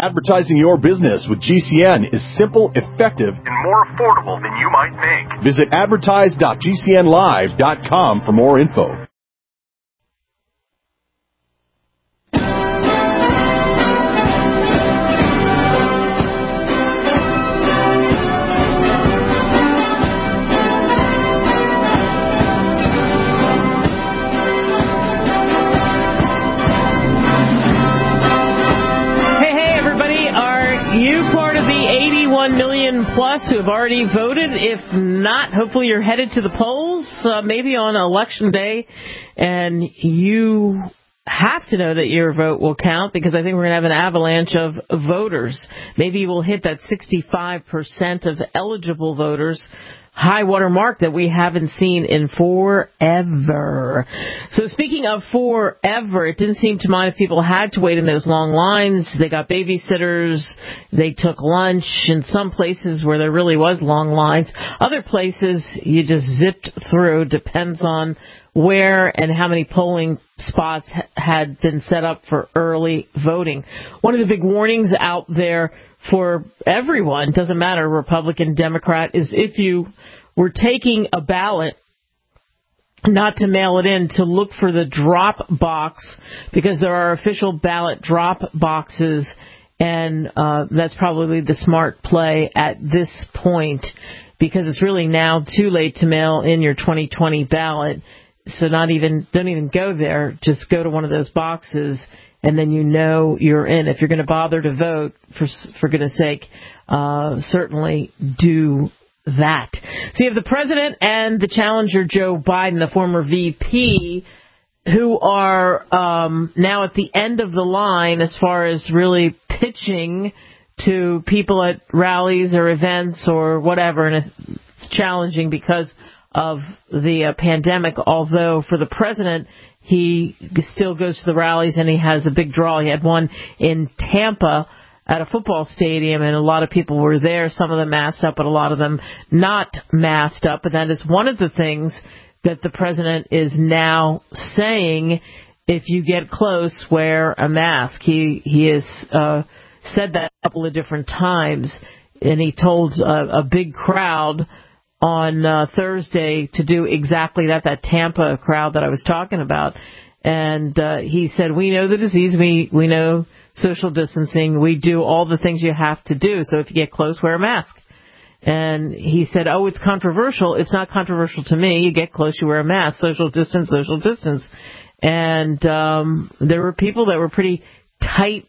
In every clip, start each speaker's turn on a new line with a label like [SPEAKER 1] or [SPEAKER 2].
[SPEAKER 1] Advertising your business with GCN is simple, effective, and more affordable than you might think. Visit advertise.gcnlive.com for more info.
[SPEAKER 2] You part of the 81 million plus who have already voted? If not, hopefully you're headed to the polls, maybe on Election Day, and you have to know that your vote will count, because I think we're going to have an avalanche of voters. Maybe you will hit that 65% of eligible voters high water mark that we haven't seen in forever. So speaking of forever, it didn't seem to mind if people had to wait in those long lines. They got babysitters. They took lunch in some places where there really was long lines. Other places you just zipped through. Depends on where and how many polling spots had been set up for early voting. One of the big warnings out there for everyone, doesn't matter, Republican, Democrat, is if you were taking a ballot, not to mail it in, to look for the drop box, because there are official ballot drop boxes, and that's probably the smart play at this point, because it's really now too late to mail in your 2020 ballot. So don't even go there. Just go to one of those boxes, and then you know you're in. If you're going to bother to vote, for goodness sake, certainly do that. So you have the president and the challenger, Joe Biden, the former VP, who are now at the end of the line as far as really pitching to people at rallies or events or whatever, and it's challenging because of the pandemic, although for the president, he still goes to the rallies and he has a big draw. He had one in Tampa at a football stadium, and a lot of people were there, some of them masked up, but a lot of them not masked up. And that is one of the things that the president is now saying: if you get close, wear a mask. He has said that a couple of different times, and he told a big crowd on Thursday to do exactly that Tampa crowd that I was talking about. And he said, we know the disease, we know social distancing, we do all the things you have to do, so if you get close, wear a mask. And he said, oh, it's controversial. It's not controversial to me. You get close, you wear a mask. Social distance, social distance. And there were people that were pretty tightly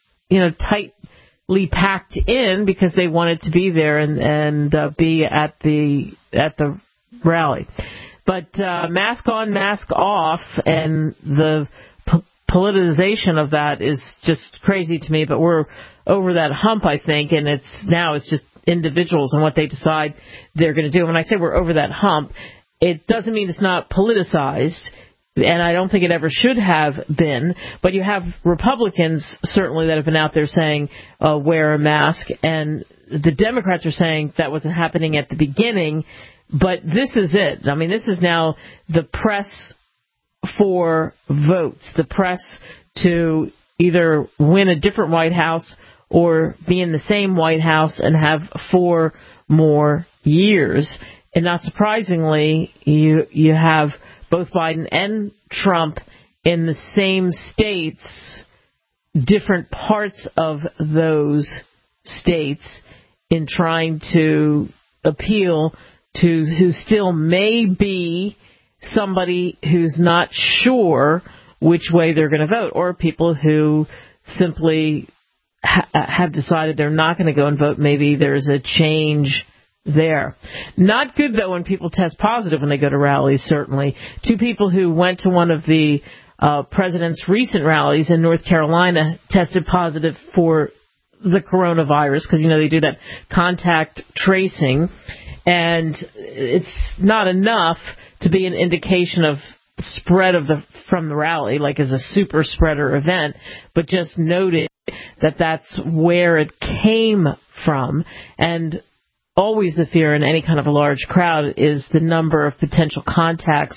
[SPEAKER 2] packed in because they wanted to be there and be at the rally. But mask on, mask off, and the politicization of that is just crazy to me. But we're over that hump, I think, and it's just individuals and what they decide they're going to do. When I say we're over that hump, it doesn't mean it's not politicized, and I don't think it ever should have been. But you have Republicans, certainly, that have been out there saying, wear a mask, and the Democrats are saying that wasn't happening at the beginning. But this is it. I mean, this is now the press for votes, the press to either win a different White House or be in the same White House and have 4 more years. And not surprisingly, you have both Biden and Trump in the same states, different parts of those states, in trying to appeal to who still may be somebody who's not sure which way they're going to vote, or people who simply have decided they're not going to go and vote. Maybe there's a change there. Not good, though, when people test positive when they go to rallies, certainly. 2 people who went to one of the president's recent rallies in North Carolina tested positive for the coronavirus, because, they do that contact tracing. And it's not enough to be an indication of spread from the rally, like as a super spreader event, but just noted that that's where it came from. And always the fear in any kind of a large crowd is the number of potential contacts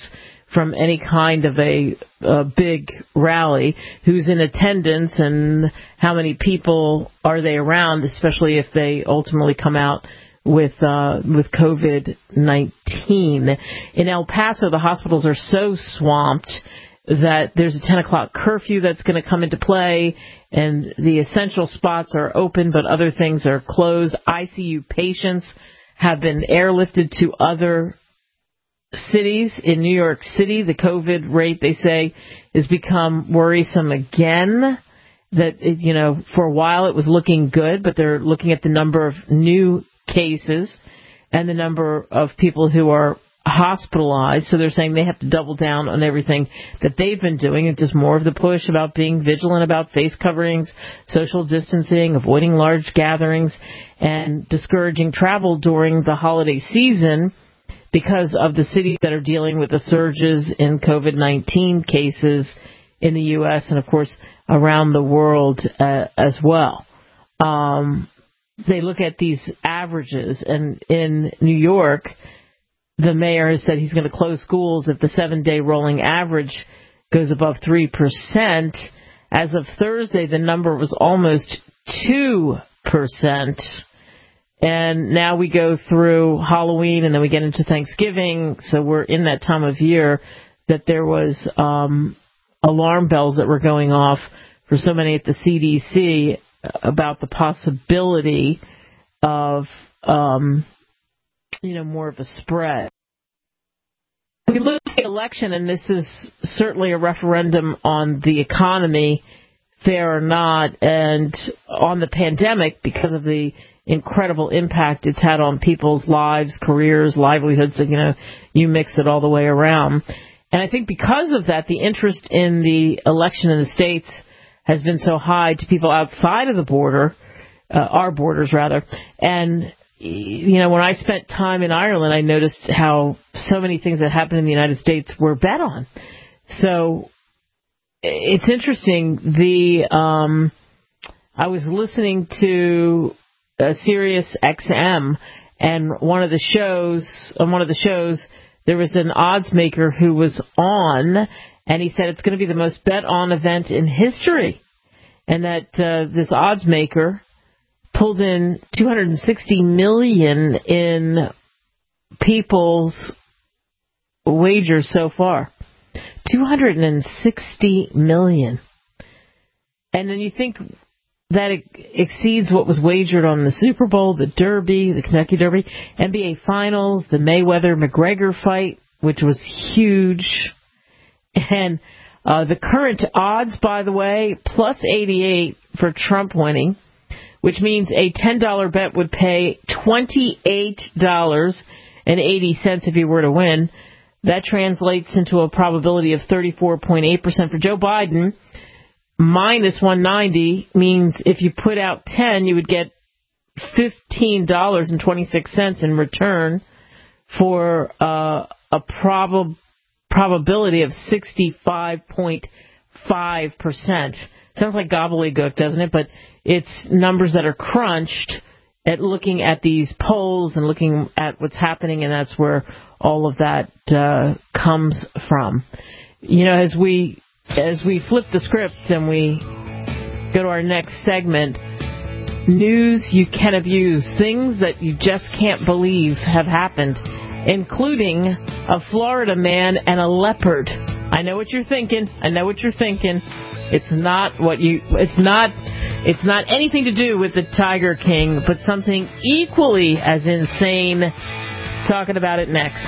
[SPEAKER 2] from any kind of a big rally, who's in attendance and how many people are they around, especially if they ultimately come out with COVID-19. In El Paso, the hospitals are so swamped that there's a 10 o'clock curfew that's going to come into play, and the essential spots are open, but other things are closed. ICU patients have been airlifted to other cities. In New York City, the COVID rate, they say, has become worrisome again. That, for a while it was looking good, but they're looking at the number of new cases and the number of people who are hospitalized. So they're saying they have to double down on everything that they've been doing. It's just more of the push about being vigilant about face coverings, social distancing, avoiding large gatherings, and discouraging travel during the holiday season because of the cities that are dealing with the surges in COVID-19 cases in the U.S. and, of course, around the world as well. They look at these averages, and in New York, the mayor has said he's going to close schools if the 7-day rolling average goes above 3%. As of Thursday, the number was almost 2%. And now we go through Halloween, and then we get into Thanksgiving, so we're in that time of year that there was alarm bells that were going off for so many at the CDC about the possibility of, more of a spread. We look at the election, and this is certainly a referendum on the economy, fair or not, and on the pandemic because of the incredible impact it's had on people's lives, careers, livelihoods, you mix it all the way around. And I think because of that, the interest in the election in the states has been so high to people outside of the border, our borders rather. And, when I spent time in Ireland, I noticed how so many things that happened in the United States were bet on. So it's interesting. I was listening to Sirius XM, and on one of the shows, there was an odds maker who was on, and he said it's going to be the most bet on event in history, and that this odds maker pulled in $260 million in people's wagers so far. $260 million. And then you think that it exceeds what was wagered on the Super Bowl, the Derby, the Kentucky Derby, NBA Finals, the Mayweather-McGregor fight, which was huge. And the current odds, by the way, plus 88 for Trump winning, which means a $10 bet would pay $28.80 if he were to win. That translates into a probability of 34.8% for Joe Biden. Minus 190 means if you put out 10, you would get $15.26 in return for a probability of 65.5%. Sounds like gobbledygook, doesn't it? But it's numbers that are crunched at looking at these polls and looking at what's happening, and that's where all of that comes from. As we flip the script and we go to our next segment, news you can abuse, things that you just can't believe have happened, including a Florida man and a leopard. I know what you're thinking. It's not anything to do with the Tiger King, but something equally as insane. Talking about it next.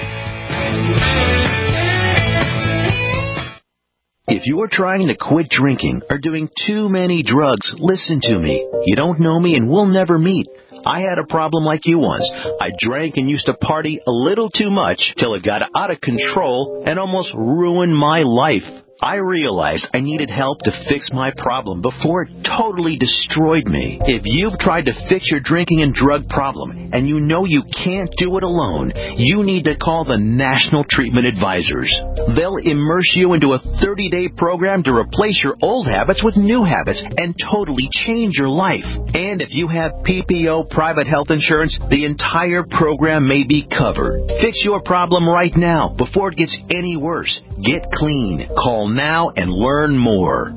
[SPEAKER 3] If you're trying to quit drinking or doing too many drugs, listen to me. You don't know me and we'll never meet. I had a problem like you once. I drank and used to party a little too much till it got out of control and almost ruined my life. I realized I needed help to fix my problem before it totally destroyed me. If you've tried to fix your drinking and drug problem and you know you can't do it alone, you need to call the National Treatment Advisors. They'll immerse you into a 30-day program to replace your old habits with new habits and totally change your life. And if you have PPO private health insurance, the entire program may be covered. Fix your problem right now before it gets any worse. Get clean. Call now and learn more.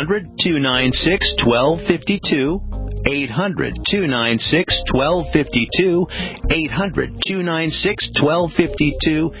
[SPEAKER 3] 800-296-1252. 800-296-1252. 800-296-1252.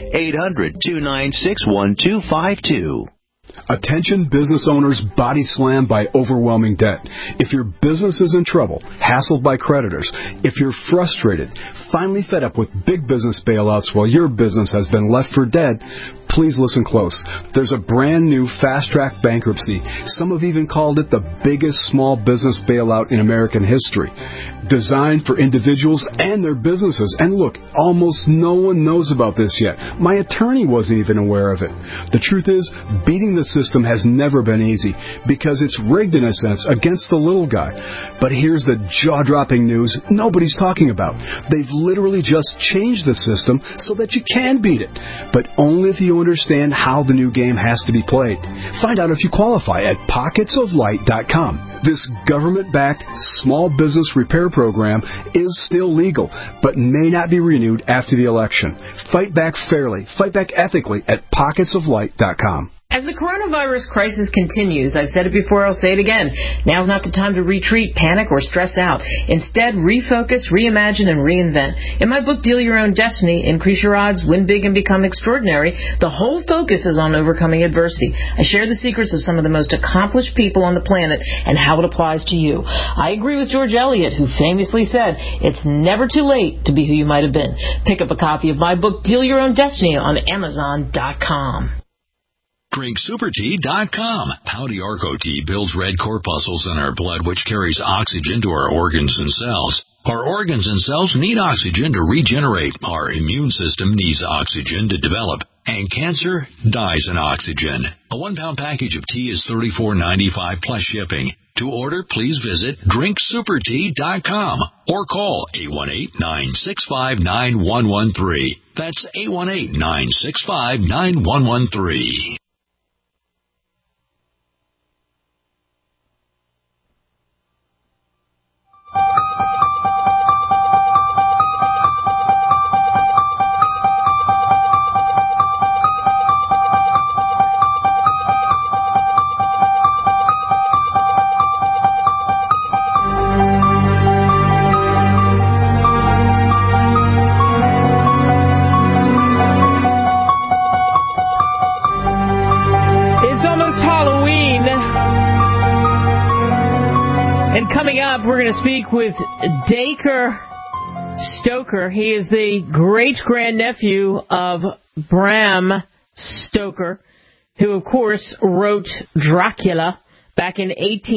[SPEAKER 3] 800-296-1252.
[SPEAKER 4] Attention business owners body slammed by overwhelming debt. If your business is in trouble, hassled by creditors, if you're frustrated, finally fed up with big business bailouts while your business has been left for dead, please listen close. There's a brand new fast-track bankruptcy. Some have even called it the biggest small business bailout in American history. Designed for individuals and their businesses. And look, almost no one knows about this yet. My attorney wasn't even aware of it. The truth is, beating the system has never been easy because it's rigged in a sense against the little guy. But here's the jaw-dropping news nobody's talking about. They've literally just changed the system so that you can beat it, but only if you understand how the new game has to be played. Find out if you qualify at pocketsoflight.com. This government-backed small business repair program is still legal, but may not be renewed after the election. Fight back fairly, fight back ethically at pocketsoflight.com.
[SPEAKER 2] As the coronavirus crisis continues, I've said it before, I'll say it again, now's not the time to retreat, panic, or stress out. Instead, refocus, reimagine, and reinvent. In my book, Deal Your Own Destiny, Increase Your Odds, Win Big, and Become Extraordinary, the whole focus is on overcoming adversity. I share the secrets of some of the most accomplished people on the planet and how it applies to you. I agree with George Eliot, who famously said, it's never too late to be who you might have been. Pick up a copy of my book, Deal Your Own Destiny, on Amazon.com.
[SPEAKER 5] DrinkSuperTea.com. Howdy Arco Tea builds red corpuscles in our blood, which carries oxygen to our organs and cells. Our organs and cells need oxygen to regenerate. Our immune system needs oxygen to develop. And cancer dies in oxygen. A 1-pound package of tea is $34.95 plus shipping. To order, please visit DrinkSuperTea.com or call 818-965-9113. That's 818-965-9113.
[SPEAKER 2] We're going to speak with Dacre Stoker. He is the great-grandnephew of Bram Stoker, who, of course, wrote Dracula back in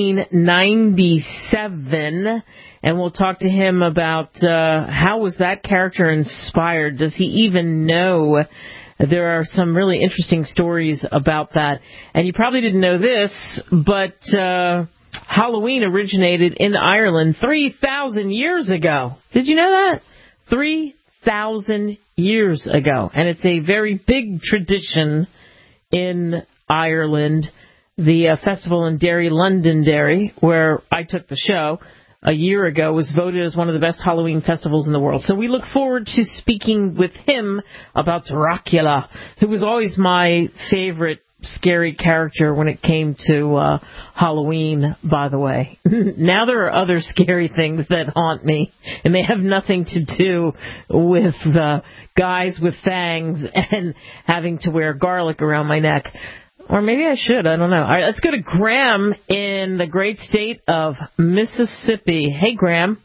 [SPEAKER 2] 1897. And we'll talk to him about how was that character inspired. Does he even know? There are some really interesting stories about that. And you probably didn't know this, but Halloween originated in Ireland 3,000 years ago. Did you know that? 3,000 years ago. And it's a very big tradition in Ireland. The festival in Derry, Londonderry, where I took the show a year ago, was voted as one of the best Halloween festivals in the world. So we look forward to speaking with him about Dracula, who was always my favorite scary character when it came to Halloween, by the way. Now there are other scary things that haunt me, and they have nothing to do with guys with fangs and having to wear garlic around my neck. Or maybe I should. I don't know. All right, let's go to Graham in the great state of Mississippi. Hey, Graham.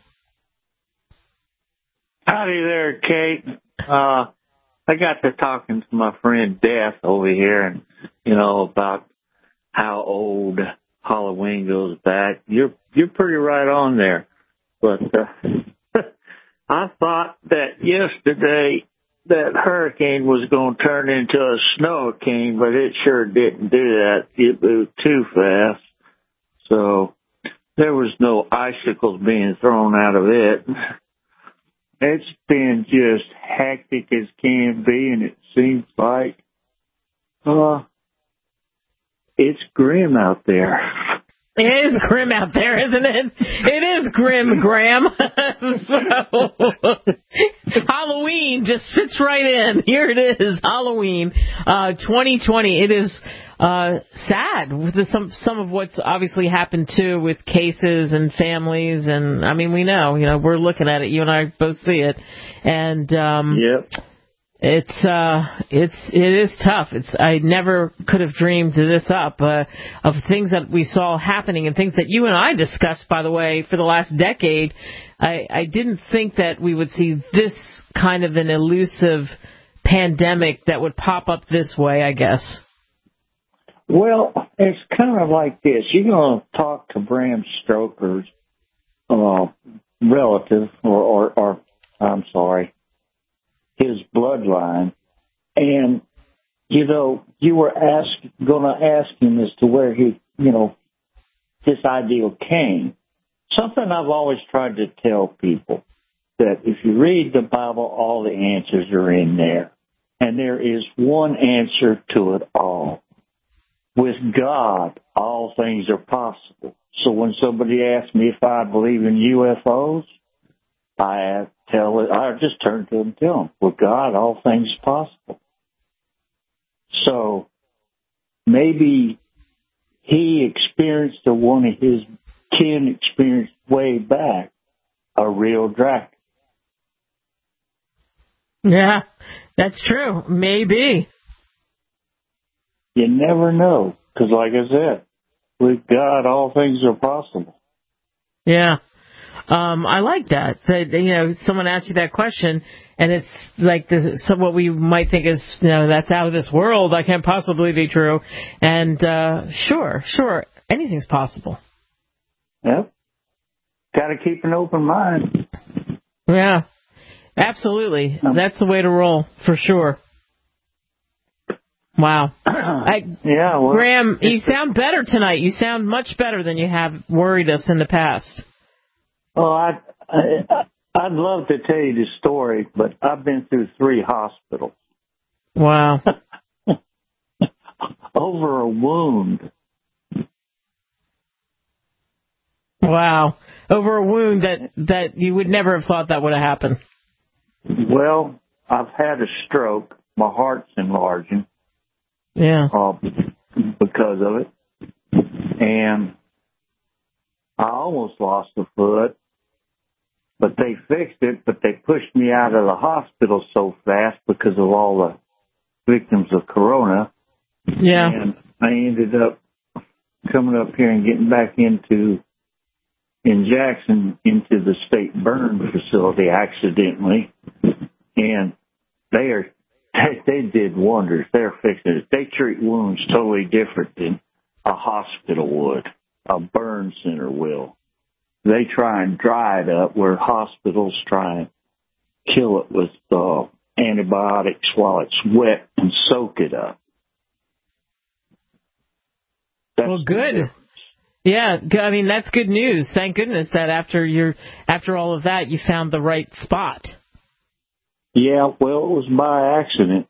[SPEAKER 6] Howdy there, Kate. I got to talking to my friend Death over here, and about how old Halloween goes back. You're pretty right on there. But I thought that yesterday that hurricane was going to turn into a snow-king, but it sure didn't do that. It moved too fast. So there was no icicles being thrown out of it. It's been just hectic as can be, and it seems like it's grim out there.
[SPEAKER 2] It is grim out there, isn't it? It is grim, Graham. So, Halloween just fits right in. Here it is, Halloween 2020. It is sad with some of what's obviously happened too with cases and families, and I mean we know we're looking at it. You and I both see it, and
[SPEAKER 6] yep.
[SPEAKER 2] It is tough. I never could have dreamed this up of things that we saw happening and things that you and I discussed, by the way, for the last decade. I didn't think that we would see this kind of an elusive pandemic that would pop up this way, I guess.
[SPEAKER 6] Well, it's kind of like this. You're going to talk to Bram Stoker's relative, or I'm sorry, his bloodline, and you were going to ask him as to where this ideal came. Something I've always tried to tell people, that if you read the Bible, all the answers are in there, and there is one answer to it all. With God, all things are possible. So when somebody asks me if I believe in UFOs, I just turn to them and tell them, with God, all things are possible. So maybe he experienced, or one of his kin experienced way back, a real dragon.
[SPEAKER 2] Yeah, that's true. Maybe.
[SPEAKER 6] You never know, because like I said, with God, all things are possible.
[SPEAKER 2] Yeah. I like that. Someone asks you that question, and it's like what we might think is, that's out of this world. That can't possibly be true. And sure, anything's possible.
[SPEAKER 6] Yep. Got to keep an open mind.
[SPEAKER 2] Yeah, absolutely. That's the way to roll, for sure. Wow. Graham, you sound better tonight. You sound much better than you have worried us in the past.
[SPEAKER 6] Well, I'd love to tell you the story, but I've been through 3 hospitals.
[SPEAKER 2] Wow.
[SPEAKER 6] Over a wound.
[SPEAKER 2] Wow. Over a wound that you would never have thought that would have happened.
[SPEAKER 6] Well, I've had a stroke. My heart's enlarging.
[SPEAKER 2] Yeah.
[SPEAKER 6] Because of it. And I almost lost a foot, but they fixed it, but they pushed me out of the hospital so fast because of all the victims of Corona.
[SPEAKER 2] Yeah.
[SPEAKER 6] And I ended up coming up here and getting back in Jackson into the state burn facility accidentally. And they did wonders. They're fixing it. They treat wounds totally different than a hospital would, a burn center will. They try and dry it up where hospitals try and kill it with antibiotics while it's wet and soak it up.
[SPEAKER 2] Well, good. Yeah, I mean, that's good news. Thank goodness that after all of that, you found the right spot. Yeah,
[SPEAKER 6] well, it was by accident.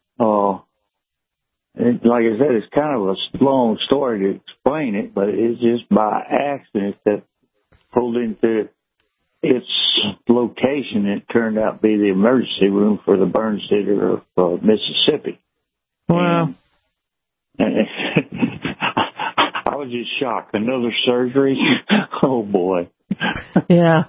[SPEAKER 6] Like I said, it's kind of a long story to explain it, but it's just by accident that pulled into its location. It turned out to be the emergency room for the burn center of Mississippi.
[SPEAKER 2] Wow.
[SPEAKER 6] And I was just shocked. Another surgery? Oh, boy.
[SPEAKER 2] Yeah.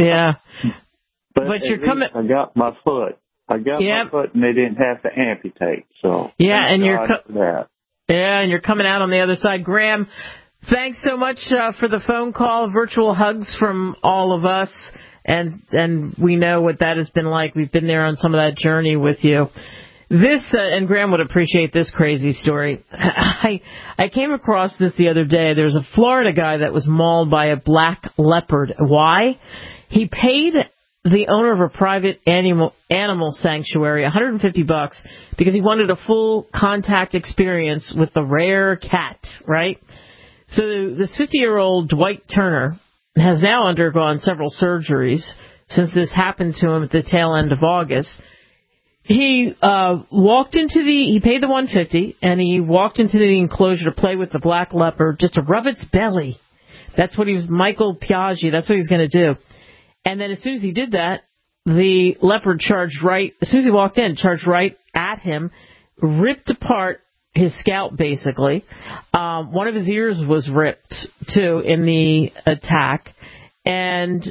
[SPEAKER 6] But
[SPEAKER 2] you're coming.
[SPEAKER 6] I got my foot. My foot, and they didn't have to amputate. So
[SPEAKER 2] and
[SPEAKER 6] and
[SPEAKER 2] you're coming out on the other side. Graham, thanks so much for the phone call. Virtual hugs from all of us, and we know what that has been like. We've been there on some of that journey with you. This and Graham would appreciate this crazy story. I came across this the other day. There's a Florida guy that was mauled by a black leopard. Why? He paid the owner of a private animal sanctuary $150 because he wanted a full contact experience with the rare cat, right? So this 50-year-old Dwight Turner has now undergone several surgeries since this happened to him at the tail end of August. He he paid the $150 and he walked into the enclosure to play with the black leopard, just to rub its belly. That's what Michael Piaggi, that's what he was going to do. And then as soon as he did that, the leopard as soon as he walked in, charged right at him, ripped apart his scalp, basically. One of his ears was ripped, too, in the attack. And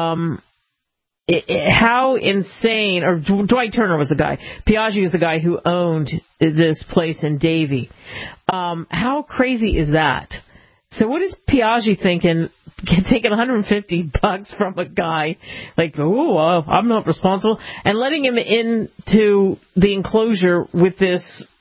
[SPEAKER 2] how insane, or Dwight Turner was the guy. Piaggi was the guy who owned this place in Davie. How crazy is that? So what is Piaggi thinking, taking $150 from a guy, like, I'm not responsible, and letting him into the enclosure with this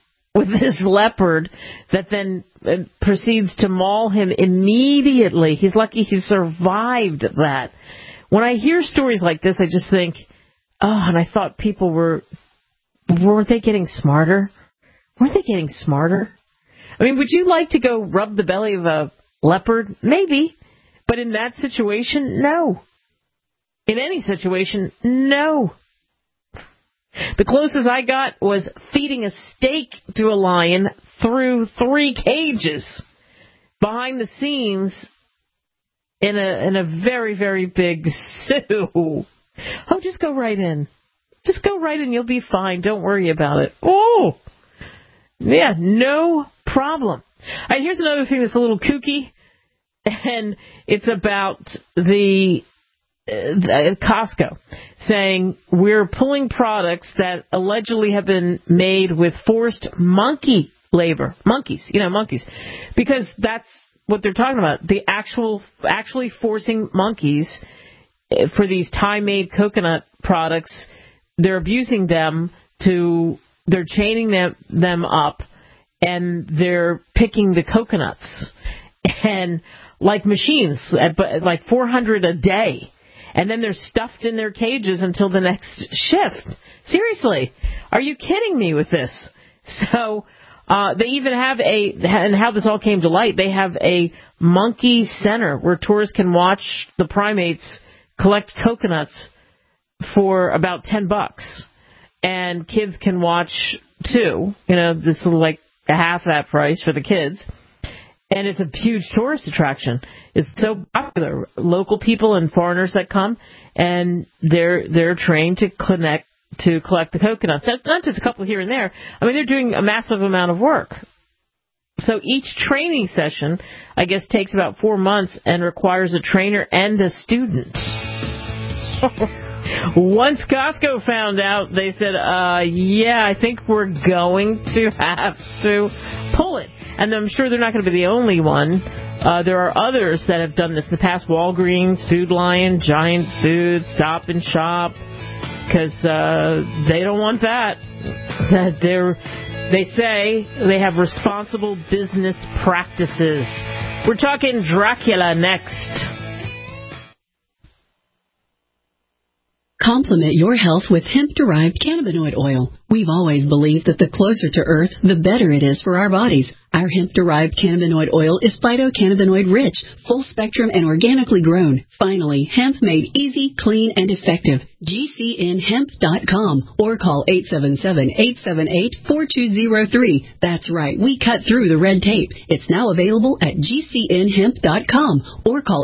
[SPEAKER 2] leopard that then proceeds to maul him immediately? He's lucky he survived that. When I hear stories like this, I just think, and I thought people weren't they getting smarter? Weren't they getting smarter? I mean, would you like to go rub the belly of a leopard? Maybe. But in that situation, no. In any situation, no. The closest I got was feeding a steak to a lion through 3 cages behind the scenes in a very, very big zoo. Oh, just go right in. Just go right in. You'll be fine. Don't worry about it. Oh, yeah, no problem. All right, here's another thing that's a little kooky, and it's about the Costco saying we're pulling products that allegedly have been made with forced monkey labor. Monkeys, because that's what they're talking about. The actually forcing monkeys for these Thai-made coconut products. They're abusing them they're chaining them up, and they're picking the coconuts, and like machines, like 400 a day. And then they're stuffed in their cages until the next shift. Seriously, are you kidding me with this? So they even have and how this all came to light, they have a monkey center where tourists can watch the primates collect coconuts for about $10. And kids can watch too. This is like half that price for the kids. And it's a huge tourist attraction. It's so popular. Local people and foreigners that come, and they're trained to collect the coconuts. That's not just a couple here and there. I mean, they're doing a massive amount of work. So each training session, I guess, takes about 4 months and requires a trainer and a student. Once Costco found out, they said, I think we're going to have to pull it. And I'm sure they're not going to be the only one. There are others that have done this in the past. Walgreens, Food Lion, Giant Food, Stop and Shop. Because they don't want that. They say they have responsible business practices. We're talking Dracula next.
[SPEAKER 7] Complement your health with hemp-derived cannabinoid oil. We've always believed that the closer to Earth, the better it is for our bodies. Our hemp-derived cannabinoid oil is phytocannabinoid-rich, full-spectrum, and organically grown. Finally, hemp made easy, clean, and effective. GCNhemp.com or call 877-878-4203. That's right, we cut through the red tape. It's now available at GCNhemp.com or call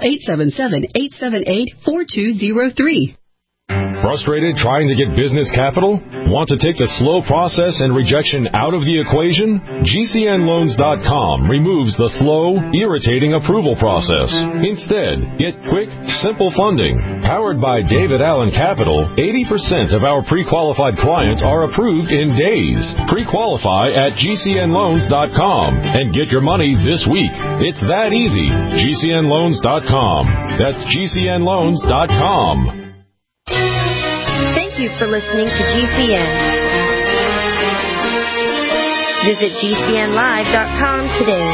[SPEAKER 7] 877-878-4203.
[SPEAKER 8] Frustrated trying to get business capital? Want to take the slow process and rejection out of the equation? GCNloans.com removes the slow, irritating approval process. Instead, get quick, simple funding. Powered by David Allen Capital, 80% of our pre-qualified clients are approved in days. Pre-qualify at GCNloans.com and get your money this week. It's that easy. GCNloans.com. That's GCNloans.com.
[SPEAKER 9] Thank you for listening to GCN. Visit GCNlive.com today.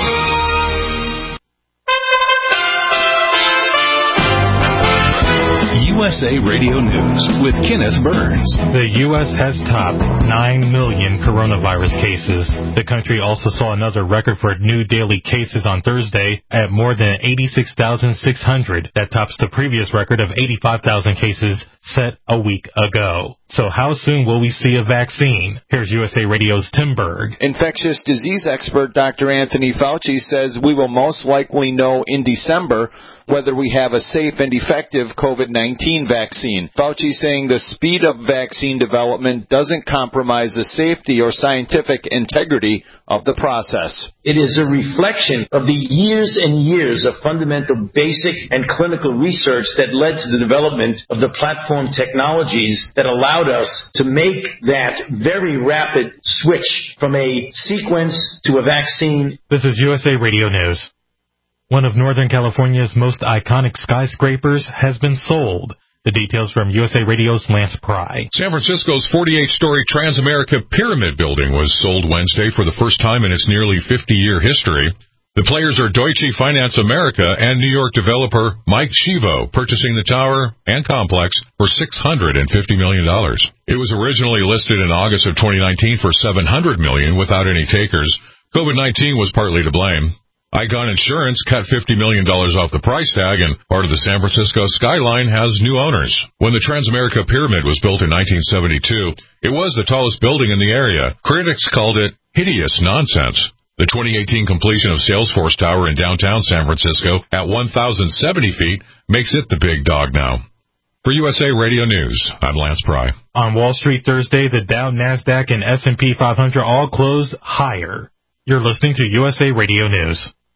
[SPEAKER 10] USA Radio News with Kenneth Burns.
[SPEAKER 11] The U.S. has topped 9 million coronavirus cases. The country also saw another record for new daily cases on Thursday at more than 86,600. That tops the previous record of 85,000 cases set a week ago. So how soon will we see a vaccine? Here's USA Radio's Tim Berg.
[SPEAKER 12] Infectious disease expert Dr. Anthony Fauci says we will most likely know in December whether we have a safe and effective COVID-19 vaccine. Fauci saying the speed of vaccine development doesn't compromise the safety or scientific integrity of the process.
[SPEAKER 13] It is a reflection of the years and years of fundamental basic and clinical research that led to the development of the platform technologies that allowed us to make that very rapid switch from a sequence to a vaccine.
[SPEAKER 11] This is USA Radio News. One of Northern California's most iconic skyscrapers has been sold. The details from USA Radio's Lance Pry.
[SPEAKER 14] San Francisco's 48-story Transamerica Pyramid building was sold Wednesday for the first time in its nearly 50-year history. The players are Deutsche Finance America and New York developer Mike Shivo, purchasing the tower and complex for $650 million. It was originally listed in August of 2019 for $700 million without any takers. COVID-19 was partly to blame. Icon Insurance cut $50 million off the price tag, and part of the San Francisco skyline has new owners. When the Transamerica Pyramid was built in 1972, it was the tallest building in the area. Critics called it hideous nonsense. The 2018 completion of Salesforce Tower in downtown San Francisco at 1,070 feet makes it the big dog now. For USA Radio News, I'm Lance Pry.
[SPEAKER 11] On Wall Street Thursday, the Dow, NASDAQ, and S&P 500 all closed higher. You're listening to USA Radio News.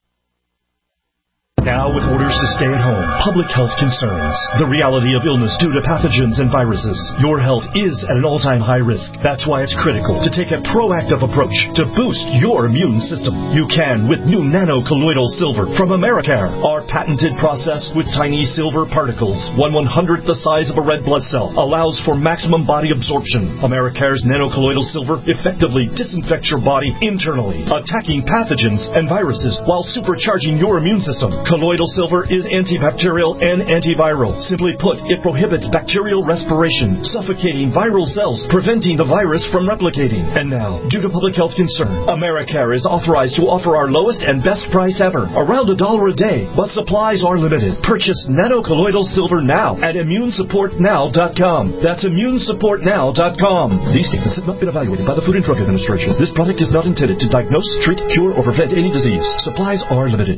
[SPEAKER 1] Now with orders to stay at home, public health concerns, the reality of illness due to pathogens and viruses, your health is at an all-time high risk. That's why it's critical to take a proactive approach to boost your immune system. You can with new nano-colloidal silver from Americare. Our patented process with tiny silver particles, 1/100th the size of a red blood cell, allows for maximum body absorption. Americare's nano-colloidal silver effectively disinfects your body internally, attacking pathogens and viruses while supercharging your immune system. Colloidal silver is antibacterial and antiviral. Simply put, it prohibits bacterial respiration, suffocating viral cells, preventing the virus from replicating. And now, due to public health concern, Americare is authorized to offer our lowest and best price ever, around $1 a day, but supplies are limited. Purchase nano-colloidal silver now at immunesupportnow.com. That's immunesupportnow.com. These statements have not been evaluated by the Food and Drug Administration. This product is not intended to diagnose, treat, cure, or prevent any disease. Supplies are limited.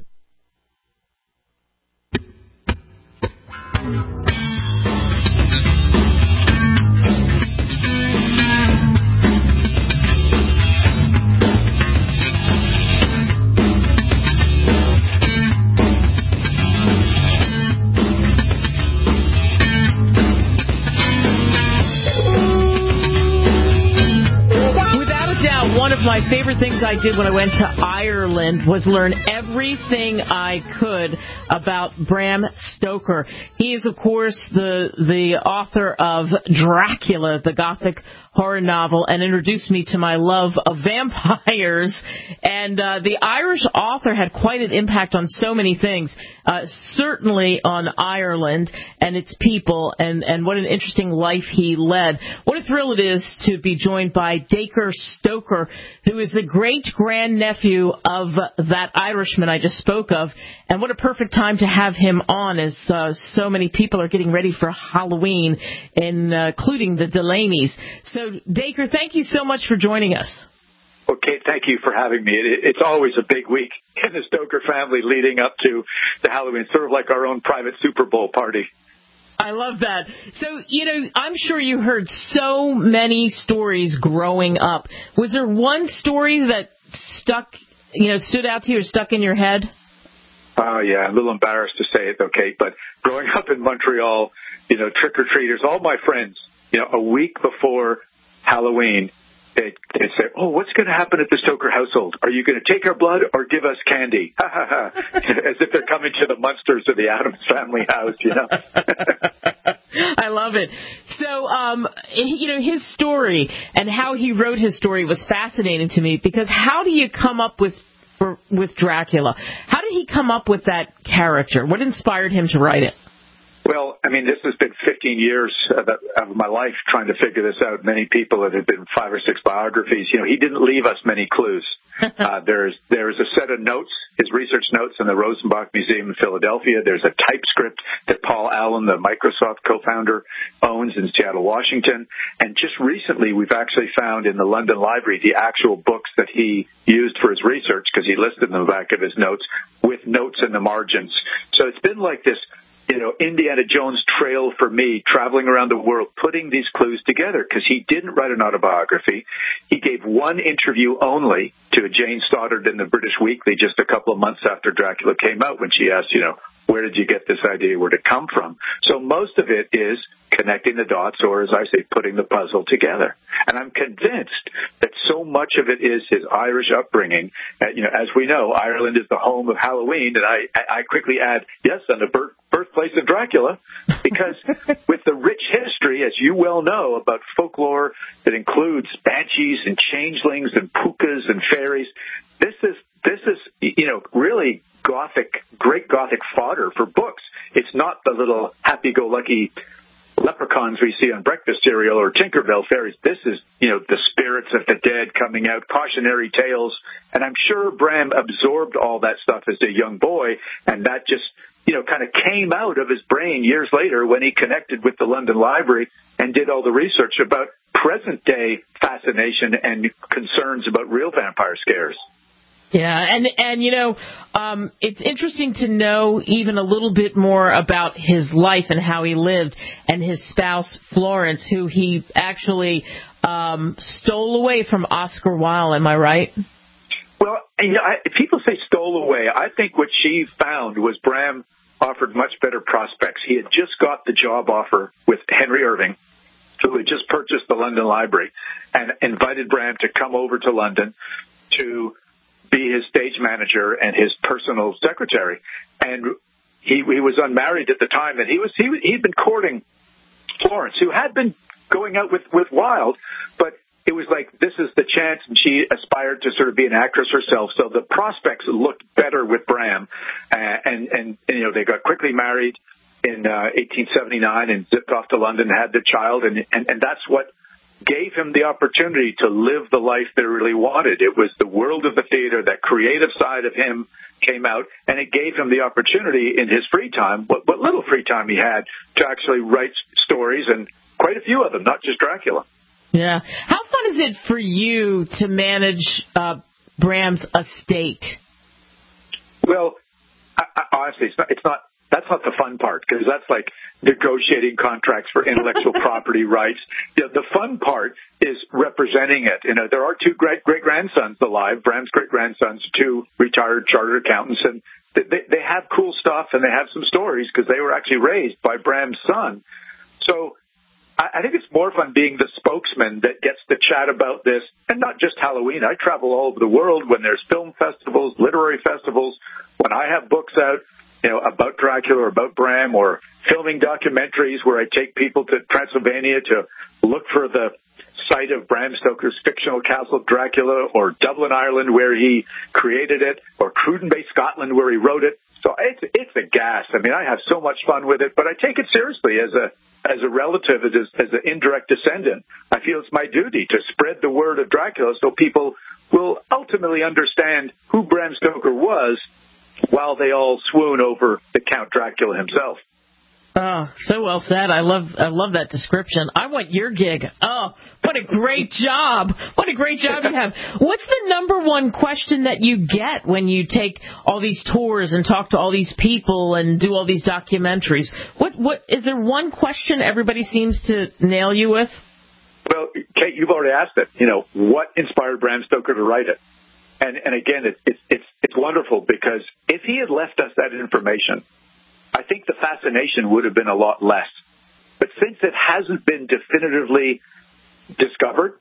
[SPEAKER 2] My favorite things I did when I went to Ireland was learn everything I could about Bram Stoker. He is, of course, the author of Dracula, the Gothic horror novel, and introduced me to my love of vampires. And the Irish author had quite an impact on so many things, certainly on Ireland and its people, and what an interesting life he led. What a thrill it is to be joined by Dacre Stoker, who is the great-grandnephew of that Irishman I just spoke of. And what a perfect time to have him on, as so many people are getting ready for Halloween, including the Delaney's. So, Dacre, thank you so much for joining us.
[SPEAKER 15] Well, Kate, thank you for having me. It's always a big week in the Stoker family leading up to the Halloween, sort of like our own private Super Bowl party.
[SPEAKER 2] I love that. So, I'm sure you heard so many stories growing up. Was there one story that stood out to you or stuck in your head?
[SPEAKER 15] Oh, yeah, I'm a little embarrassed to say it, though, Kate, but growing up in Montreal, trick-or-treaters, all my friends, a week before Halloween, they'd say, "Oh, what's going to happen at the Stoker household? Are you going to take our blood or give us candy?" As if they're coming to the Munsters or the Addams Family house,
[SPEAKER 2] I love it. So, his story and how he wrote his story was fascinating to me, because how do you come up with Dracula? How did he come up with that character? What inspired him to write it?
[SPEAKER 15] Well, I mean, this has been 15 years of my life trying to figure this out. Many people, it had been 5 or 6 biographies. You know, he didn't leave us many clues. There's a set of notes, his research notes in the Rosenbach Museum in Philadelphia. There's a typescript that Paul Allen, the Microsoft co-founder, owns in Seattle, Washington. And just recently, we've actually found in the London Library the actual books that he used for his research, because he listed in the back of his notes with notes in the margins. So it's been like this, you know, Indiana Jones trail for me, traveling around the world, putting these clues together, because he didn't write an autobiography. He gave one interview only to Jane Stoddard in the British Weekly just a couple of months after Dracula came out, when she asked, you know, where did you get this idea? Where did it come from? So most of it is connecting the dots, or as I say, putting the puzzle together. And I'm convinced that so much of it is his Irish upbringing. You know, as we know, Ireland is the home of Halloween, and I quickly add, yes, and the birthplace of Dracula, because with the rich history, as you well know, about folklore that includes banshees and changelings and pukas and fairies, this is, you know, really great Gothic fodder for books. It's not the little happy-go-lucky leprechauns we see on breakfast cereal or Tinkerbell fairies. This is, you know, the spirits of the dead coming out, cautionary tales. And I'm sure Bram absorbed all that stuff as a young boy, and that just, you know, kind of came out of his brain years later when he connected with the London Library and did all the research about present-day fascination and concerns about real vampire scares.
[SPEAKER 2] Yeah, and you know, it's interesting to know even a little bit more about his life and how he lived, and his spouse, Florence, who he actually stole away from Oscar Wilde. Am I right?
[SPEAKER 15] Well, you know, people say stole away. I think what she found was Bram offered much better prospects. He had just got the job offer with Henry Irving, who had just purchased the London Library, and invited Bram to come over to London to be his stage manager and his personal secretary. And he was unmarried at the time, and he'd been courting Florence, who had been going out with Wilde, but it was like, this is the chance, and she aspired to sort of be an actress herself, so the prospects looked better with Bram, and you know, they got quickly married in 1879 and zipped off to London, had the child, and that's what gave him the opportunity to live the life that he really wanted. It was the world of the theater, that creative side of him came out, and it gave him the opportunity in his free time, what little free time he had, to actually write stories, and quite a few of them, not just Dracula.
[SPEAKER 2] Yeah. How fun is it for you to manage Bram's estate?
[SPEAKER 15] Well, honestly, it's not. That's not the fun part, because that's like negotiating contracts for intellectual property rights. You know, the fun part is representing it. You know, there are 2 great-grandsons alive. Bram's great-grandsons, 2 retired chartered accountants, and they have cool stuff, and they have some stories, because they were actually raised by Bram's son. So I think it's more fun being the spokesman that gets to chat about this, and not just Halloween. I travel all over the world when there's film festivals, literary festivals, when I have books out, you know, about Dracula or about Bram, or filming documentaries where I take people to Transylvania to look for the site of Bram Stoker's fictional castle Dracula, or Dublin, Ireland, where he created it, or Cruden Bay, Scotland, where he wrote it. So it's a gas. I mean, I have so much fun with it, but I take it seriously as a relative, as an indirect descendant. I feel it's my duty to spread the word of Dracula so people will ultimately understand who Bram Stoker was, while they all swoon over the Count Dracula himself.
[SPEAKER 2] Oh, so well said. I love that description. I want your gig. Oh, what a great job. What a great job you have. What's the number one question that you get when you take all these tours and talk to all these people and do all these documentaries? What is there one question everybody seems to nail you with?
[SPEAKER 15] Well, Kate, you've already asked it. You know, what inspired Bram Stoker to write it? And again, it's wonderful, because if he had left us that information, I think the fascination would have been a lot less. But since it hasn't been definitively discovered,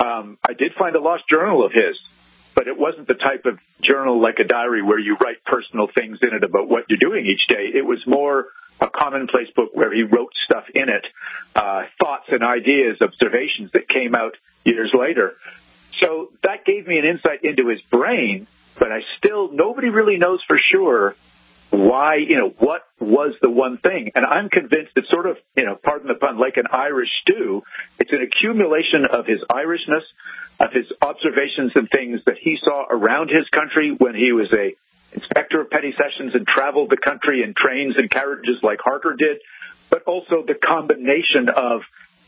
[SPEAKER 15] I did find a lost journal of his, but it wasn't the type of journal like a diary where you write personal things in it about what you're doing each day. It was more a commonplace book where he wrote stuff in it, thoughts and ideas, observations that came out years later. So that gave me an insight into his brain, but nobody really knows for sure why, what was the one thing? And I'm convinced it's sort of, pardon the pun, like an Irish stew. It's an accumulation of his Irishness, of his observations and things that he saw around his country when he was a inspector of petty sessions and traveled the country in trains and carriages like Harker did, but also the combination of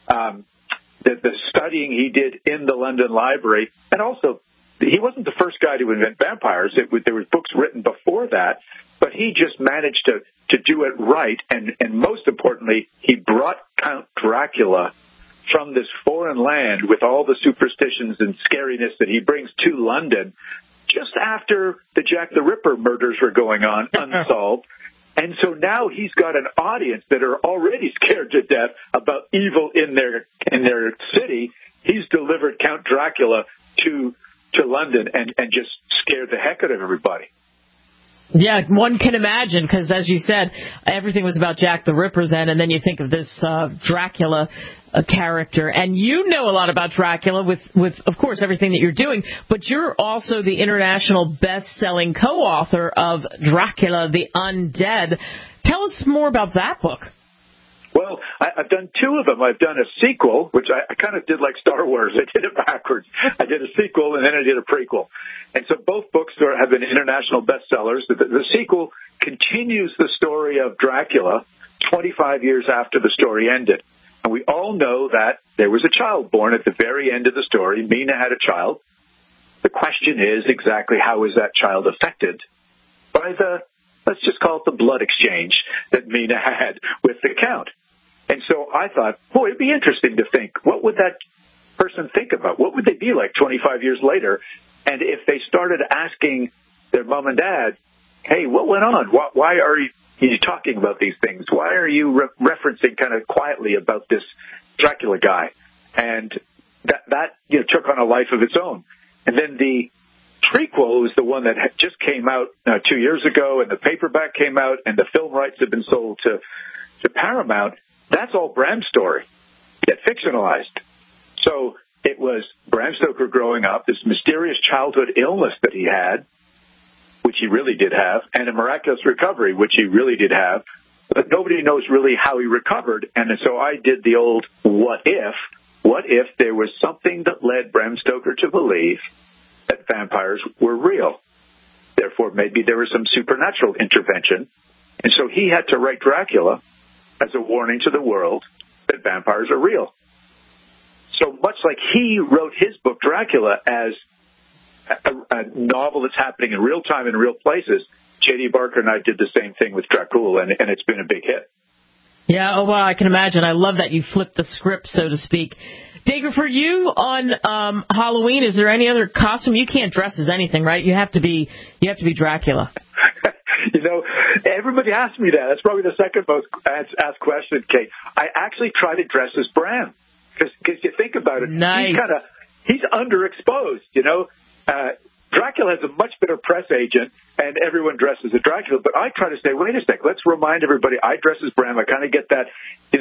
[SPEAKER 15] the studying he did in the London Library, and also he wasn't the first guy to invent vampires. There were books written before that, but he just managed to do it right, and most importantly, he brought Count Dracula from this foreign land with all the superstitions and scariness that he brings to London just after the Jack the Ripper murders were going on unsolved. And so now he's got an audience that are already scared to death about evil in their city. He's delivered Count Dracula to London and just scared the heck out of everybody.
[SPEAKER 2] Yeah, one can imagine, because as you said, everything was about Jack the Ripper then, and then you think of this Dracula character. And you know a lot about Dracula with, of course, everything that you're doing, but you're also the international best-selling co-author of Dracula the Undead. Tell us more about that book.
[SPEAKER 15] Well, I've done two of them. I've done a sequel, which I kind of did like Star Wars. I did it backwards. I did a sequel, and then I did a prequel. And so both books have been international bestsellers. The sequel continues the story of Dracula 25 years after the story ended. And we all know that there was a child born at the very end of the story. Mina had a child. The question is exactly how is that child affected by let's just call it the blood exchange that Mina had with the Count. And so I thought, boy, it'd be interesting to think, what would that person think about? What would they be like 25 years later? And if they started asking their mom and dad, hey, what went on? Why are you talking about these things? Why are you referencing kind of quietly about this Dracula guy? And that took on a life of its own. And then the prequel was the one that just came out 2 years ago, and the paperback came out, and the film rights have been sold to Paramount. That's all Bram's story, yet fictionalized. So it was Bram Stoker growing up, this mysterious childhood illness that he had, which he really did have, and a miraculous recovery, which he really did have. But nobody knows really how he recovered. And so I did the old what if there was something that led Bram Stoker to believe that vampires were real. Therefore, maybe there was some supernatural intervention. And so he had to write Dracula as a warning to the world that vampires are real. So much like he wrote his book Dracula as a novel that's happening in real time in real places, J.D. Barker and I did the same thing with Dracula, and it's been a big hit.
[SPEAKER 2] Yeah, oh, well, I can imagine. I love that you flipped the script, so to speak. Dacre, for you on Halloween, is there any other costume? You can't dress as anything, right? You have to be Dracula.
[SPEAKER 15] Everybody asks me that. That's probably the second most asked question, Kate. I actually try to dress as Bram, because you think about it,
[SPEAKER 2] nice.
[SPEAKER 15] He's underexposed, Dracula has a much better press agent, and everyone dresses as Dracula. But I try to say, wait a sec, let's remind everybody, I dress as Bram. I kind of get that,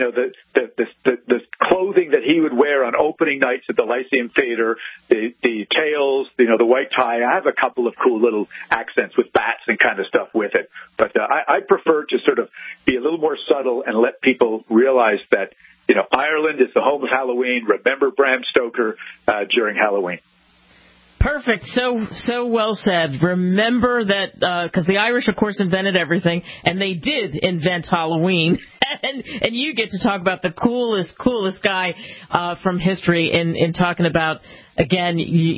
[SPEAKER 15] the clothing that he would wear on opening nights at the Lyceum Theater, the tails, the white tie. I have a couple of cool little accents with bats and kind of stuff with it. But I prefer to sort of be a little more subtle and let people realize that, Ireland is the home of Halloween. Remember Bram Stoker during Halloween.
[SPEAKER 2] Perfect. So well said. Remember that, because the Irish, of course, invented everything, and they did invent Halloween. and you get to talk about the coolest guy from history in talking about, again,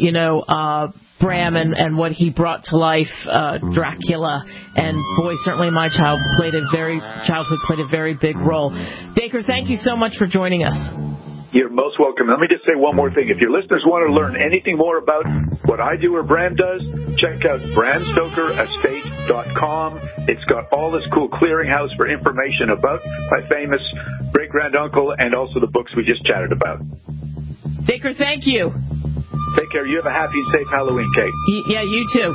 [SPEAKER 2] Bram and what he brought to life, Dracula. And boy, certainly my childhood played a very big role. Dacre, thank you so much for joining us.
[SPEAKER 15] You're most welcome. Let me just say one more thing. If your listeners want to learn anything more about what I do or Bram does, check out BramStokerEstate.com. It's got all this cool clearinghouse for information about my famous great-granduncle and also the books we just chatted about.
[SPEAKER 2] Dacre, thank you.
[SPEAKER 15] Take care. You have a happy and safe Halloween, Kate.
[SPEAKER 2] Yeah, you too.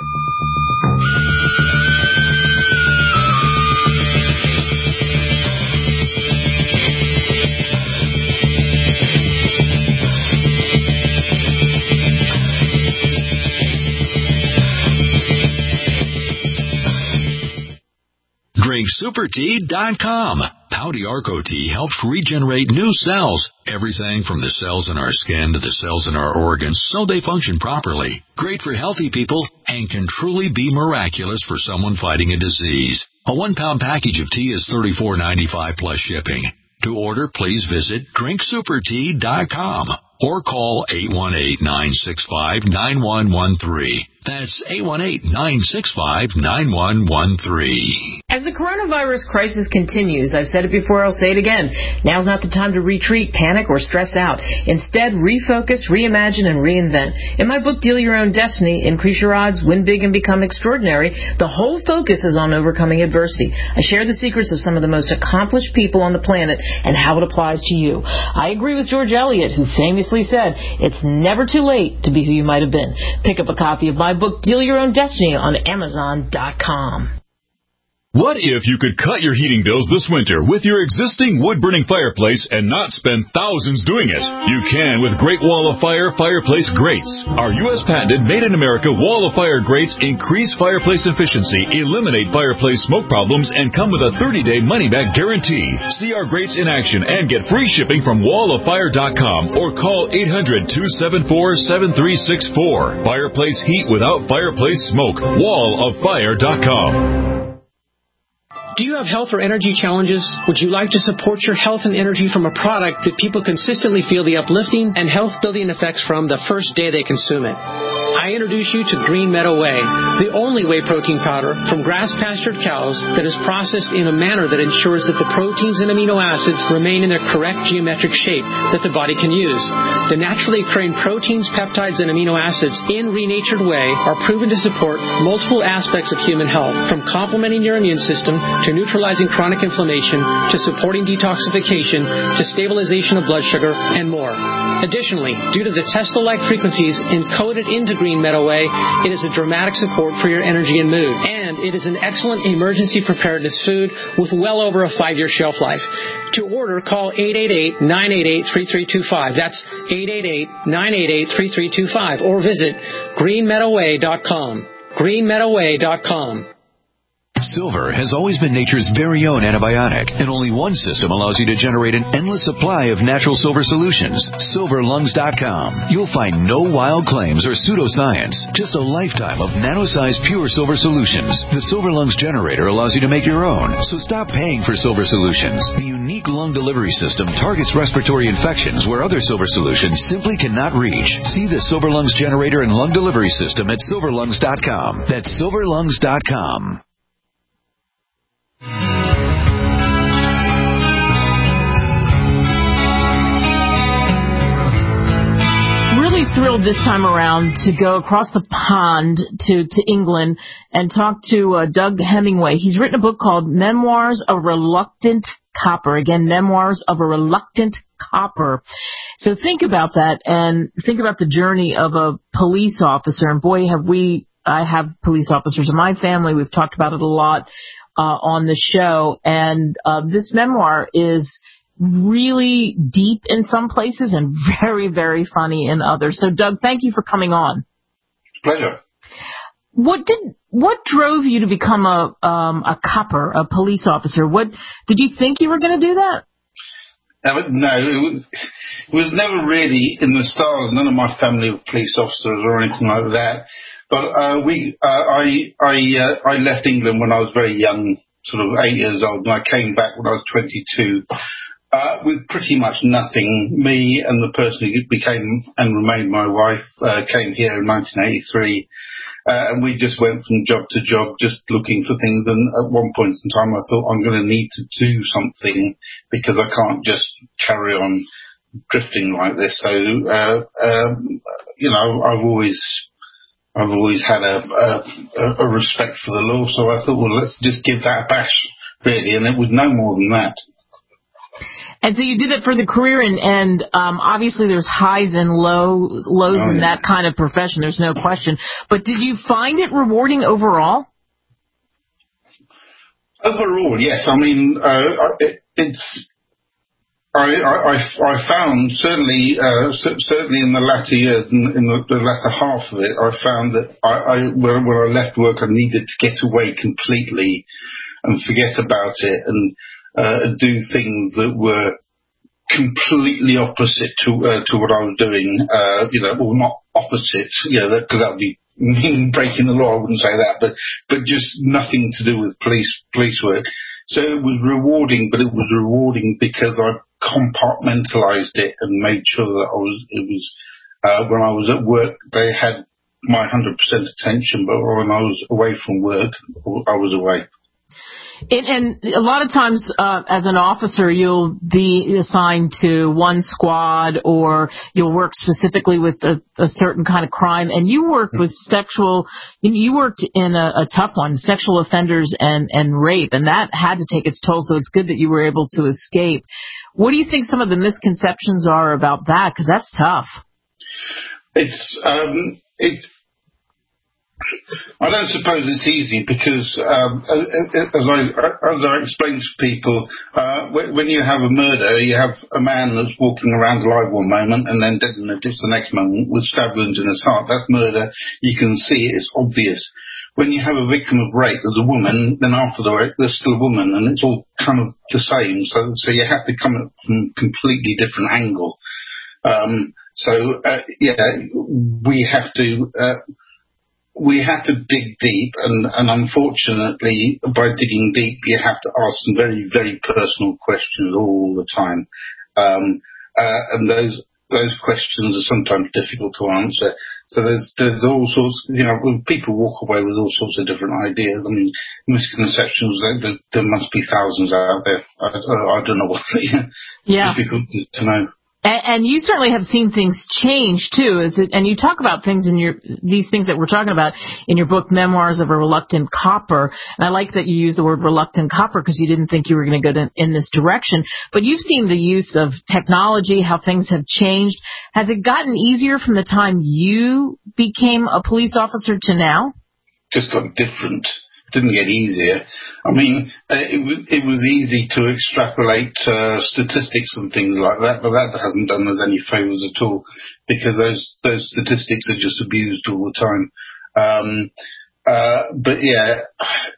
[SPEAKER 5] DrinkSuperTea.com. Pouty Arco Tea helps regenerate new cells. Everything from the cells in our skin to the cells in our organs so they function properly. Great for healthy people and can truly be miraculous for someone fighting a disease. A 1-pound package of tea is $34.95 plus shipping. To order, please visit DrinkSuperTea.com or call 818-965-9113. That's 818-965-9113.
[SPEAKER 2] As the coronavirus crisis continues, I've said it before, I'll say it again, now's not the time to retreat, panic, or stress out. Instead, refocus, reimagine, and reinvent. In my book, Deal Your Own Destiny, Increase Your Odds, Win Big, and Become Extraordinary, the whole focus is on overcoming adversity. I share the secrets of some of the most accomplished people on the planet and how it applies to you. I agree with George Eliot, who famously said, it's never too late to be who you might have been. Pick up a copy of my book, Deal Your Own Destiny, on Amazon.com.
[SPEAKER 16] What if you could cut your heating bills this winter with your existing wood-burning fireplace and not spend thousands doing it? You can with Great Wall of Fire fireplace grates. Our U.S.-patented, made-in-America Wall of Fire grates increase fireplace efficiency, eliminate fireplace smoke problems, and come with a 30-day money-back guarantee. See our grates in action and get free shipping from walloffire.com or call 800-274-7364. Fireplace heat without fireplace smoke. walloffire.com.
[SPEAKER 17] Do you have health or energy challenges? Would you like to support your health and energy from a product that people consistently feel the uplifting and health-building effects from the first day they consume it? I introduce you to Green Meadow Whey, the only whey protein powder from grass-pastured cows that is processed in a manner that ensures that the proteins and amino acids remain in their correct geometric shape that the body can use. The naturally occurring proteins, peptides, and amino acids in renatured whey are proven to support multiple aspects of human health, from complementing your immune system to neutralizing chronic inflammation, to supporting detoxification, to stabilization of blood sugar, and more. Additionally, due to the Tesla-like frequencies encoded into Green Meadow Whey, it is a dramatic support for your energy and mood. And it is an excellent emergency preparedness food with well over a 5-year shelf life. To order, call 888-988-3325. That's 888-988-3325. Or visit greenmeadowwhey.com. greenmeadowwhey.com.
[SPEAKER 3] Silver has always been nature's very own antibiotic, and only one system allows you to generate an endless supply of natural silver solutions. SilverLungs.com. You'll find no wild claims or pseudoscience, just a lifetime of nano-sized pure silver solutions. The Silver Lungs generator allows you to make your own, so stop paying for silver solutions. The unique lung delivery system targets respiratory infections where other silver solutions simply cannot reach. See the Silver Lungs generator and lung delivery system at SilverLungs.com. That's SilverLungs.com.
[SPEAKER 2] Really thrilled this time around to go across the pond to England and talk to Doug Hemingway. He's written a book called Memoirs of a Reluctant Copper. Again, Memoirs of a Reluctant Copper. So think about that and think about the journey of a police officer. And boy, I have police officers in my family. We've talked about it a lot on the show. And this memoir is really deep in some places and very, very funny in others. So, Doug, thank you for coming on.
[SPEAKER 18] Pleasure.
[SPEAKER 2] What drove you to become a copper, a police officer? Did you think you were going to do that?
[SPEAKER 18] No, it was never really in the stars. None of my family were police officers or anything like that. But I left England when I was very young, sort of 8 years old, and I came back when I was 22. With pretty much nothing. Me and the person who became and remained my wife came here in 1983, and we just went from job to job just looking for things. And at one point in time I thought, I'm going to need to do something because I can't just carry on drifting like this. So I've always had a respect for the law, so I thought, well, let's just give that a bash, really, and it was no more than that.
[SPEAKER 2] And so you did it for the career, and obviously there's highs and lows in that kind of profession. There's no question. But did you find it rewarding overall?
[SPEAKER 18] Overall, yes. I mean, I found certainly in the latter years, in the latter half of it, I found that when I left work, I needed to get away completely and forget about it and do things that were completely opposite to what I was doing. Well, not opposite, because that would be mean breaking the law. I wouldn't say that, but just nothing to do with police work. So it was rewarding, but it was rewarding because I compartmentalized it and made sure that when I was at work, they had my 100% attention, but when I was away from work, I was away.
[SPEAKER 2] And a lot of times, as an officer, you'll be assigned to one squad, or you'll work specifically with a certain kind of crime. And you worked with you worked in a tough one, sexual offenders and rape, and that had to take its toll. So it's good that you were able to escape. What do you think some of the misconceptions are about that? Because that's tough.
[SPEAKER 18] I don't suppose it's easy because, as I explained to people, when you have a murder, you have a man that's walking around alive one moment and then dead in the next moment with stab wounds in his heart. That's murder. You can see it. It's obvious. When you have a victim of rape, there's a woman, then after the rape, there's still a woman, and it's all kind of the same. So you have to come at it from a completely different angle. We have to dig deep, and unfortunately, by digging deep, you have to ask some very, very personal questions all the time. And those questions are sometimes difficult to answer. So there's all sorts, people walk away with all sorts of different ideas. I mean, misconceptions, there must be thousands out there. I don't know what difficult to know.
[SPEAKER 2] And you certainly have seen things change too. And you talk about things in these things that we're talking about in your book, Memoirs of a Reluctant Copper. And I like that you use the word reluctant copper because you didn't think you were going to go in this direction. But you've seen the use of technology, how things have changed. Has it gotten easier from the time you became a police officer to now?
[SPEAKER 18] Just got different. Didn't get easier. I mean, it was easy to extrapolate statistics and things like that, but that hasn't done us any favours at all because those statistics are just abused all the time. But yeah,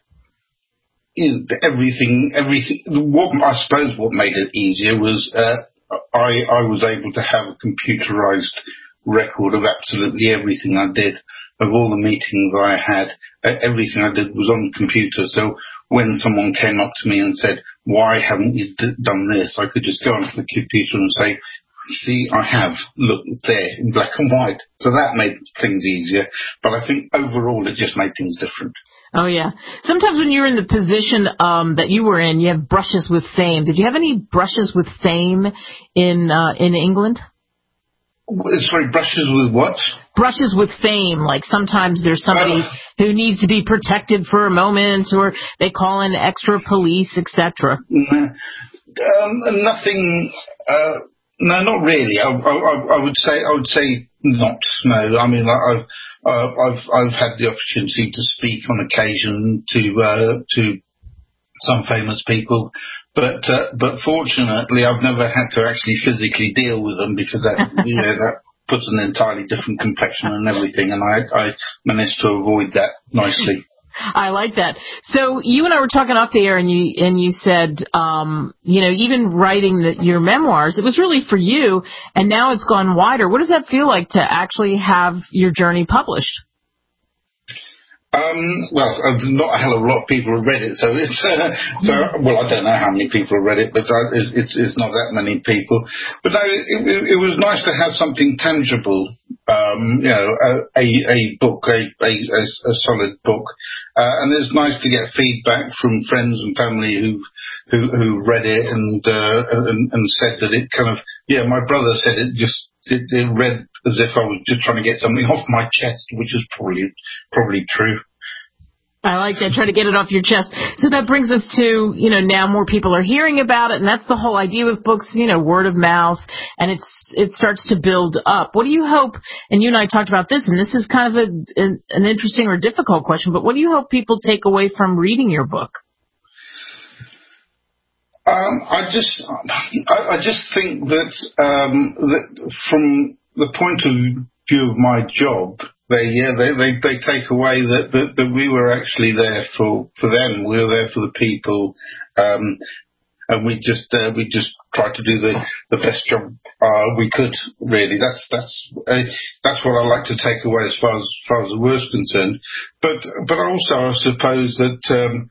[SPEAKER 18] everything. I suppose what made it easier was I was able to have a computerised record of absolutely everything I did, of all the meetings I had. Everything I did was on the computer, so when someone came up to me and said, why haven't you done this, I could just go onto the computer and say, see, I have. Look, it's there in black and white. So that made things easier. But I think overall it just made things different.
[SPEAKER 2] Oh, yeah. Sometimes when you're in the position that you were in, you have brushes with fame. Did you have any brushes with fame in England?
[SPEAKER 18] Sorry, brushes with what?
[SPEAKER 2] Brushes with fame. Like sometimes there's somebody who needs to be protected for a moment, or they call in extra police, etc.
[SPEAKER 18] Nothing. No, not really. I would say not. No, I mean, I've had the opportunity to speak on occasion to some famous people, but fortunately, I've never had to actually physically deal with them because that that puts an entirely different complexion and everything, and I managed to avoid that nicely.
[SPEAKER 2] I like that. So you and I were talking off the air, and you said, even writing your memoirs, it was really for you, and now it's gone wider. What does that feel like to actually have your journey published?
[SPEAKER 18] Well, not a hell of a lot of people have read it, so it's well, I don't know how many people have read it, but it's not that many people. But no, it was nice to have something tangible, a book, a solid book, and it's nice to get feedback from friends and family who read it and said that it kind of, my brother said it read as if I was just trying to get something off my chest, which is probably true.
[SPEAKER 2] I like that, try to get it off your chest. So that brings us to, now more people are hearing about it, and that's the whole idea with books, word of mouth, and it starts to build up. What do you hope, and you and I talked about this, and this is kind of an interesting or difficult question, but what do you hope people take away from reading your book?
[SPEAKER 18] I just think that from the point of view of my job, they take away that we were actually there for them. We were there for the people, and we just tried to do the best job we could. Really, that's what I like to take away as far as the work's concerned. But also, I suppose that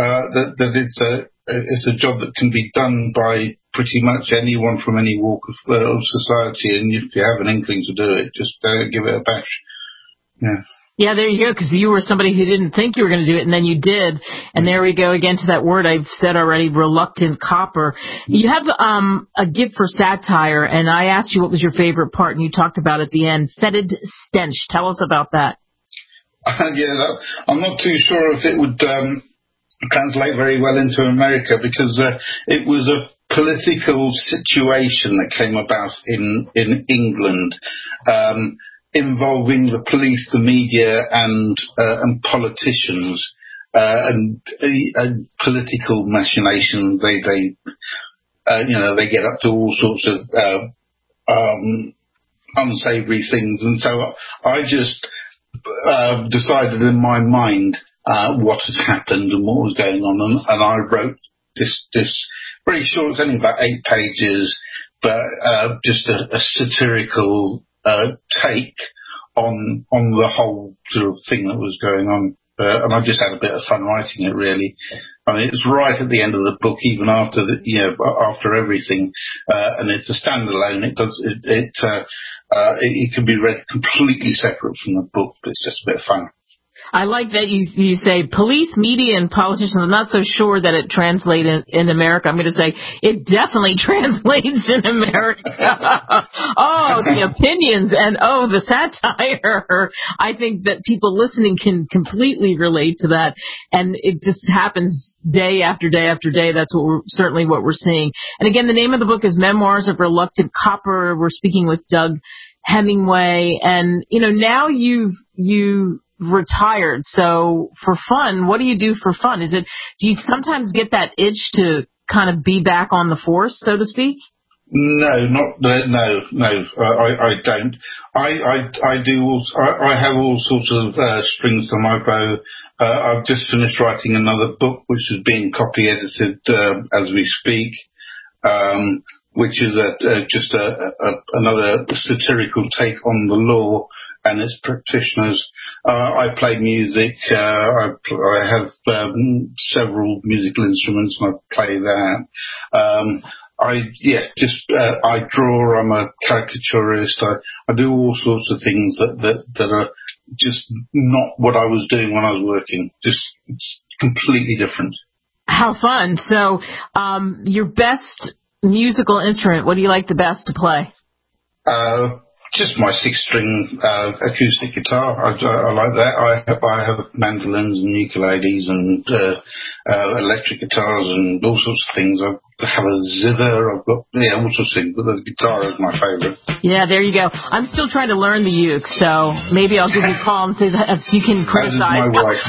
[SPEAKER 18] it's a job that can be done by pretty much anyone from any walk of society, and if you have an inkling to do it, just give it a bash.
[SPEAKER 2] Yeah, there you go, because you were somebody who didn't think you were going to do it, and then you did. And there we go again to that word I've said already, reluctant copper. You have a gift for satire, and I asked you what was your favorite part, and you talked about at the end, fetid stench. Tell us about that.
[SPEAKER 18] I'm not too sure if it would translate very well into America, because it was a political situation that came about in England, involving the police, the media, and politicians, and political machination. They get up to all sorts of unsavoury things, and so I just decided in my mind what had happened and what was going on, and I wrote this very short. It's only about 8 pages, but just a satirical take on the whole sort of thing that was going on, and I just had a bit of fun writing it. Really, I mean, it's right at the end of the book, even after after everything, and it's a standalone. It can be read completely separate from the book, but it's just a bit of fun.
[SPEAKER 2] I like that you say police, media, and politicians. I'm not so sure that it translates in America. I'm going to say it definitely translates in America. Oh, the opinions and the satire. I think that people listening can completely relate to that, and it just happens day after day after day. That's certainly what we're seeing. And again, the name of the book is Memoirs of Reluctant Copper. We're speaking with Doug Hemingway, and now you've retired. So for fun, what do you do for fun? Do you sometimes get that itch to kind of be back on the force, so to speak?
[SPEAKER 18] No, I don't. I have all sorts of strings to my bow. I've just finished writing another book, which is being copy edited as we speak, which is just another satirical take on the law and its practitioners. I play music. I have several musical instruments, and I play that. I draw. I'm a caricaturist. I do all sorts of things that are just not what I was doing when I was working. Just it's completely different.
[SPEAKER 2] How fun! So, your best musical instrument? What do you like the best to play?
[SPEAKER 18] Just my 6-string acoustic guitar. I like that. I have mandolins and ukuleles and electric guitars and all sorts of things. I have a zither. I've got all sorts of things, but the guitar is my favourite.
[SPEAKER 2] Yeah, there you go. I'm still trying to learn the uke, so maybe I'll give you a call and say that if you can criticize.
[SPEAKER 18] As is my wife.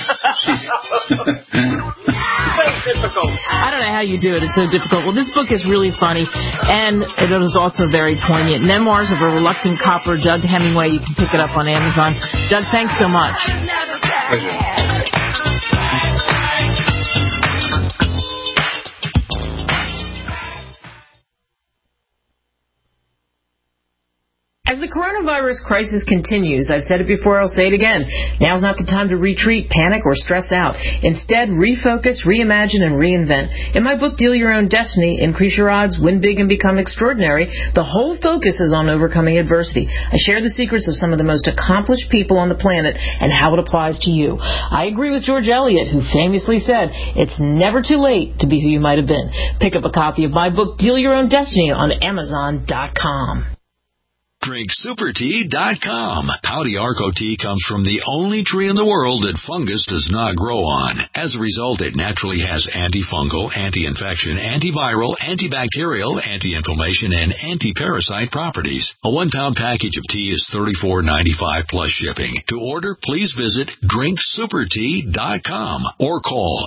[SPEAKER 2] So difficult. I don't know how you do it. It's so difficult. Well, this book is really funny, and it is also very poignant. Memoirs of a Reluctant Copper, Doug Hemingway. You can pick it up on Amazon. Doug, thanks so much.
[SPEAKER 18] Pleasure.
[SPEAKER 2] As the coronavirus crisis continues, I've said it before, I'll say it again, now's not the time to retreat, panic, or stress out. Instead, refocus, reimagine, and reinvent. In my book, Deal Your Own Destiny, Increase Your Odds, Win Big, and Become Extraordinary, the whole focus is on overcoming adversity. I share the secrets of some of the most accomplished people on the planet and how it applies to you. I agree with George Eliot, who famously said, it's never too late to be who you might have been. Pick up a copy of my book, Deal Your Own Destiny, on Amazon.com.
[SPEAKER 5] DrinkSuperTea.com. Howdy Arco tea comes from the only tree in the world that fungus does not grow on. As a result, it naturally has antifungal, anti-infection, antiviral, antibacterial, anti-inflammation, and anti-parasite properties. A 1-pound package of tea is $34.95 plus shipping. To order, please visit DrinkSuperTea.com or call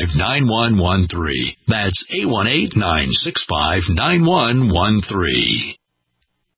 [SPEAKER 5] 818-965-9113. That's 818-965-9113.